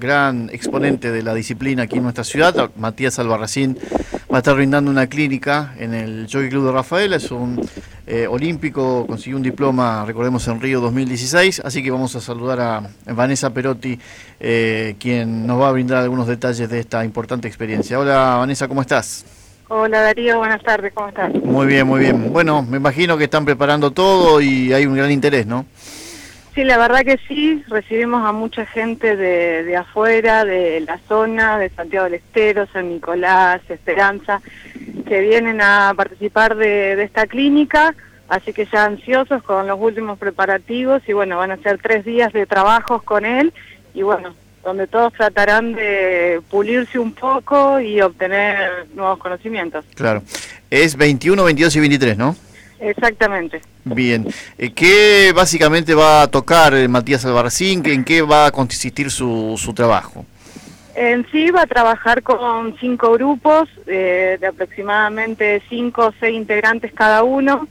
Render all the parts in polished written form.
gran exponente de la disciplina aquí en nuestra ciudad. Matías Albarracín va a estar brindando una clínica en el Jockey Club de Rafaela. Es un olímpico, consiguió un diploma, recordemos, en Río 2016. Así que vamos a saludar a Vanessa Perotti, quien nos va a brindar algunos detalles de esta importante experiencia. Hola Vanessa, ¿cómo estás? Hola Darío, buenas tardes, ¿cómo estás? Muy bien, muy bien. Bueno, me imagino que están preparando todo y hay un gran interés, ¿no? Sí, la verdad que sí, recibimos a mucha gente de afuera, de la zona, de Santiago del Estero, San Nicolás, Esperanza, que vienen a participar de esta clínica, así que ya ansiosos con los últimos preparativos y bueno, van a ser 3 días de trabajos con él y bueno, donde todos tratarán de pulirse un poco y obtener nuevos conocimientos. Claro, es 21, 22 y 23, ¿no? Exactamente. Bien, ¿qué básicamente va a tocar Matías Albarracín? ¿En qué va a consistir su trabajo? En sí va a trabajar con 5 grupos de aproximadamente 5 o 6 integrantes cada uno.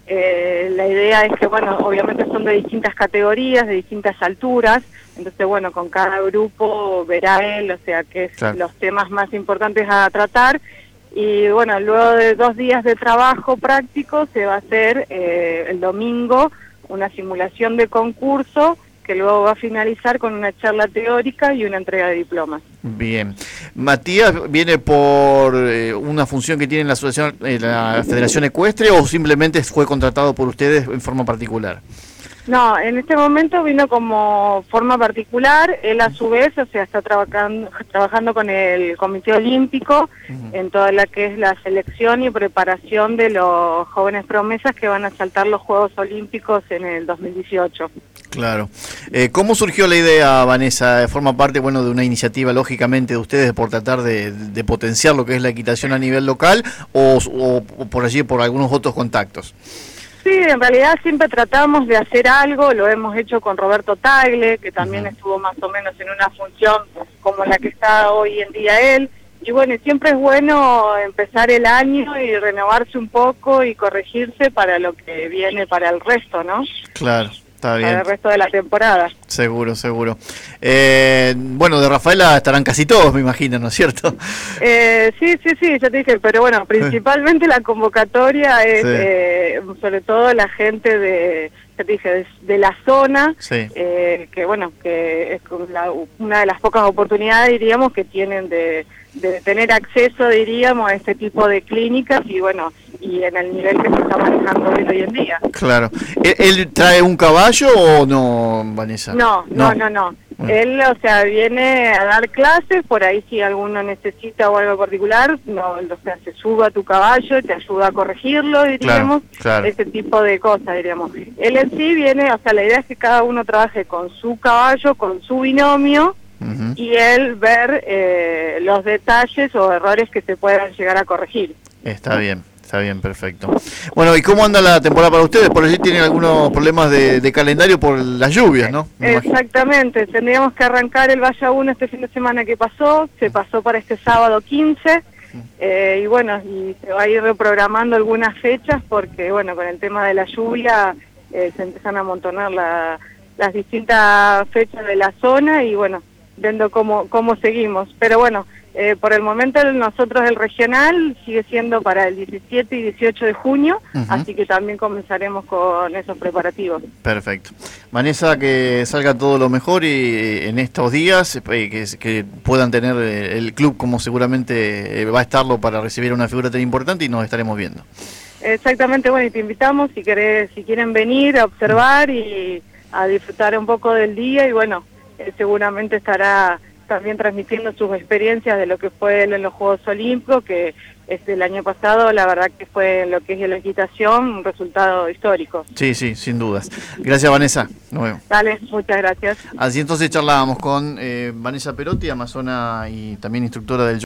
La idea es que, bueno, obviamente son de distintas categorías, de distintas alturas, entonces, bueno, con cada grupo verá él, o sea, qué es claro, los temas más importantes a tratar. Y bueno, luego de 2 días de trabajo práctico se va a hacer el domingo una simulación de concurso que luego va a finalizar con una charla teórica y una entrega de diplomas. Bien. ¿Matías viene por una función que tiene la asociación, la Federación Ecuestre, o simplemente fue contratado por ustedes en forma particular? No, en este momento vino como forma particular, él a su vez, o sea, está trabajando con el Comité Olímpico en toda la que es la selección y preparación de los jóvenes promesas que van a saltar los Juegos Olímpicos en el 2018. Claro. ¿Cómo surgió la idea, Vanessa? ¿Forma parte, bueno, de una iniciativa, lógicamente, de ustedes por tratar de potenciar lo que es la equitación a nivel local o por allí, por algunos otros contactos? Sí, en realidad siempre tratamos de hacer algo, lo hemos hecho con Roberto Tagle, que también estuvo más o menos en una función como la que está hoy en día él, y bueno, siempre es bueno empezar el año y renovarse un poco y corregirse para lo que viene para el resto, ¿no? Claro. Está bien. Para el resto de la temporada. Seguro, seguro. Bueno, de Rafaela estarán casi todos, me imagino, ¿no es cierto? Sí, ya te dije, pero bueno, principalmente la convocatoria es sobre todo la gente de la zona, que bueno, que es una de las pocas oportunidades, diríamos, que tienen de tener acceso, diríamos, a este tipo de clínicas y bueno, y en el nivel que se está manejando hoy en día. Claro. ¿Él trae un caballo o no, Vanessa? No. Bueno. Él, o sea, viene a dar clases, por ahí si alguno necesita o algo particular, no, o sea, se sube a tu caballo, te ayuda a corregirlo, diríamos, claro. Ese tipo de cosas, diríamos. Él en sí viene, o sea, la idea es que cada uno trabaje con su caballo, con su binomio, y él ver los detalles o errores que se puedan llegar a corregir. Está bien, perfecto. Bueno, ¿y cómo anda la temporada para ustedes? Por allí tienen algunos problemas de calendario por las lluvias, ¿no? Exactamente, tendríamos que arrancar el Valla 1 este fin de semana que pasó, se pasó para este sábado 15, y bueno, y se va a ir reprogramando algunas fechas porque, bueno, con el tema de la lluvia se empiezan a amontonar las distintas fechas de la zona y bueno, viendo cómo seguimos, pero bueno, por el momento nosotros el regional sigue siendo para el 17 y 18 de junio, así que también comenzaremos con esos preparativos. Perfecto. Vanessa, que salga todo lo mejor y en estos días que puedan tener el club como seguramente va a estarlo para recibir una figura tan importante y nos estaremos viendo. Exactamente, bueno, y te invitamos si quieren venir a observar y a disfrutar un poco del día y bueno, seguramente estará también transmitiendo sus experiencias de lo que fue él en los Juegos Olímpicos, que el año pasado la verdad que fue en lo que es la equitación un resultado histórico. Sí, sin dudas. Gracias, Vanessa. Nos vemos. Dale, muchas gracias. Así entonces charlábamos con Vanessa Perotti, amazona y también instructora del